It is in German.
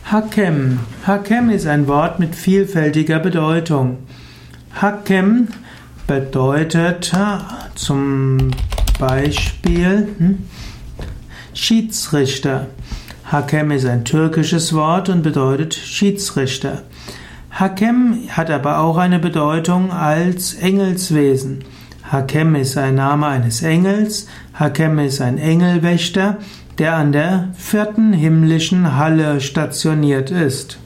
Hakem. Hakem ist ein Wort mit vielfältiger Bedeutung. Hakem bedeutet zum Beispiel Schiedsrichter. Hakem ist ein türkisches Wort und bedeutet Schiedsrichter. Hakem hat aber auch eine Bedeutung als Engelswesen. Hakem ist ein Name eines Engels. Hakem ist ein Engelwächter, der an der 4. himmlischen Halle stationiert ist.